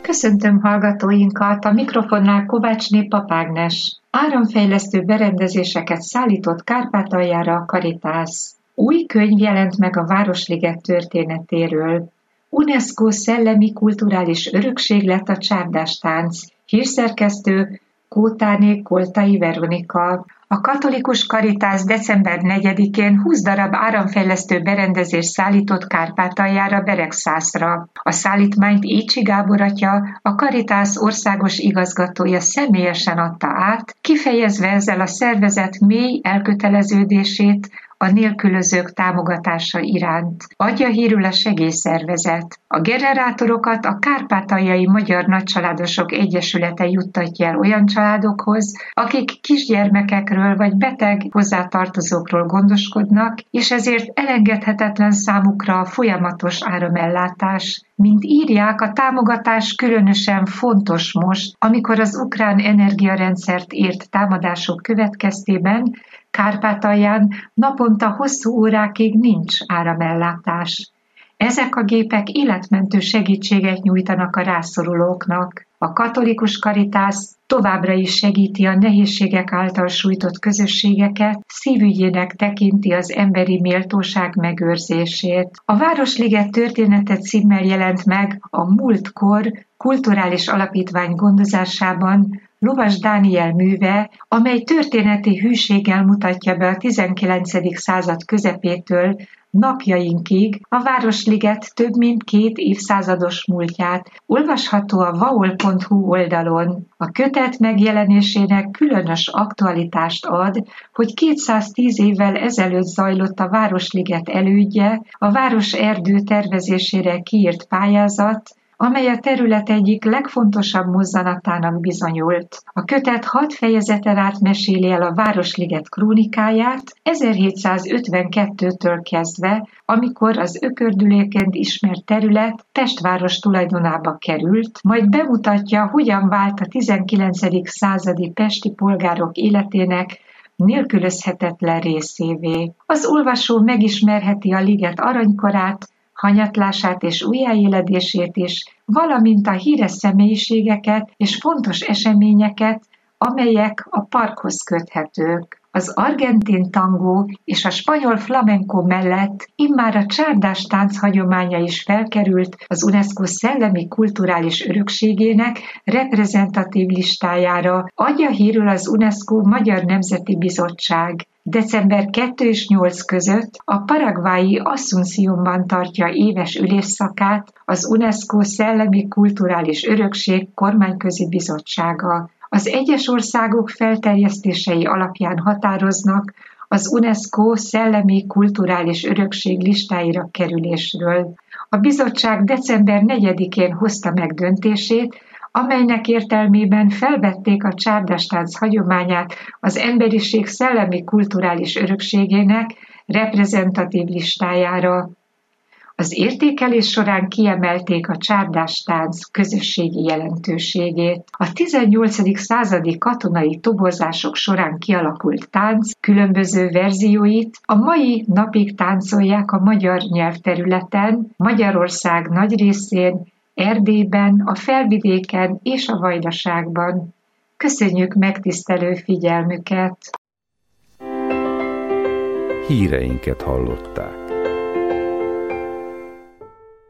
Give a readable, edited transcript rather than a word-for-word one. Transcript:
Köszöntöm hallgatóinkat, a mikrofonnál Kovácsné Papágnes. Áramfejlesztő berendezéseket szállított Kárpátaljára a Caritas. Új könyv jelent meg a Városliget történetéről. UNESCO szellemi kulturális örökség lett a csárdás-tánc. Hírszerkesztő Kótáné Koltai Veronika. A katolikus Caritas december 4-én 20 darab áramfejlesztő berendezést szállított Kárpátaljára, Beregszászra. A szállítmányt Écsi Gábor atya, a Caritas országos igazgatója személyesen adta át, kifejezve ezzel a szervezet mély elköteleződését a nélkülözők támogatása iránt. Adja hírül a segélyszervezet. A generátorokat a Kárpátaljai Magyar Nagycsaládosok Egyesülete juttatja el olyan családokhoz, akik kisgyermekekről vagy beteg hozzátartozókról gondoskodnak, és ezért elengedhetetlen számukra a folyamatos áramellátás. Mint írják, a támogatás különösen fontos most, amikor az ukrán energiarendszert ért támadások következtében Kárpátalján naponta hosszú órákig nincs áramellátás. Ezek a gépek életmentő segítséget nyújtanak a rászorulóknak. A katolikus Caritas továbbra is segíti a nehézségek által sújtott közösségeket, szívügyének tekinti az emberi méltóság megőrzését. A Városliget története címmel jelent meg a Múltkor kulturális alapítvány gondozásában Lovas Dániel műve, amely történeti hűséggel mutatja be a 19. század közepétől napjainkig a Városliget több mint 2 évszázados múltját. Olvasható a vaol.hu oldalon. A kötet megjelenésének különös aktualitást ad, hogy 210 évvel ezelőtt zajlott a Városliget elődje, a városerdő tervezésére kiírt pályázat, amely a terület egyik legfontosabb mozzanatának bizonyult. A kötet 6 fejezeten át meséli el a Városliget krónikáját 1752-től kezdve, amikor az ökördüléként ismert terület Pestváros tulajdonába került, majd bemutatja, hogyan vált a 19. századi pesti polgárok életének nélkülözhetetlen részévé. Az olvasó megismerheti a liget aranykorát, hanyatlását és újjáéledését is, valamint a híres személyiségeket és fontos eseményeket, amelyek a parkhoz köthetők. Az argentin tangó és a spanyol flamenco mellett immár a csárdás-tánc hagyománya is felkerült az UNESCO szellemi kulturális örökségének reprezentatív listájára, adja hírül az UNESCO Magyar Nemzeti Bizottság. December 2 és 8 között a paraguayi Asunciónban tartja éves ülésszakát az UNESCO Szellemi Kulturális Örökség Kormányközi Bizottsága. Az egyes országok felterjesztései alapján határoznak az UNESCO Szellemi Kulturális Örökség listáira kerülésről. A bizottság december 4-én hozta meg döntését, amelynek értelmében felvették a csárdás-tánc hagyományát az emberiség szellemi kulturális örökségének reprezentatív listájára. Az értékelés során kiemelték a csárdás-tánc közösségi jelentőségét. A 18. századi katonai tobozások során kialakult tánc különböző verzióit a mai napig táncolják a magyar nyelvterületen, Magyarország nagy részén, Erdélyben, a Felvidéken és a Vajdaságban. Köszönjük megtisztelő figyelmüket! Híreinket hallották.